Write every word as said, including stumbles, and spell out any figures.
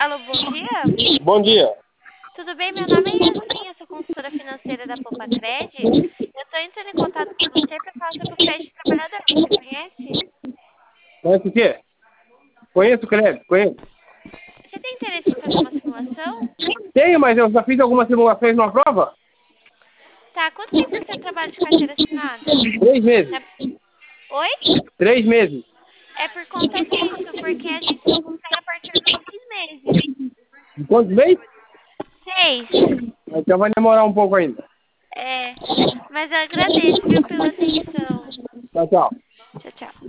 Alô, bom dia. Bom dia. Tudo bem? Meu nome é Yasmin, eu sou consultora financeira da Poupa-Cred. Eu estou entrando em contato com você para falar sobre o crédito trabalhador. Você conhece? Conhece o quê? Conheço o crédito, conheço. Você tem interesse em fazer uma simulação? Tenho, mas eu já fiz algumas simulações numa prova. Tá, quanto tempo você trabalha de carteira assinada? Três meses. Na- Oi? Três meses. É por conta disso, porque a gente só consegue a partir dos seis meses. De quantos meses? Seis. Então vai demorar um pouco ainda. É, mas eu agradeço, viu, pela atenção. Tchau, tchau.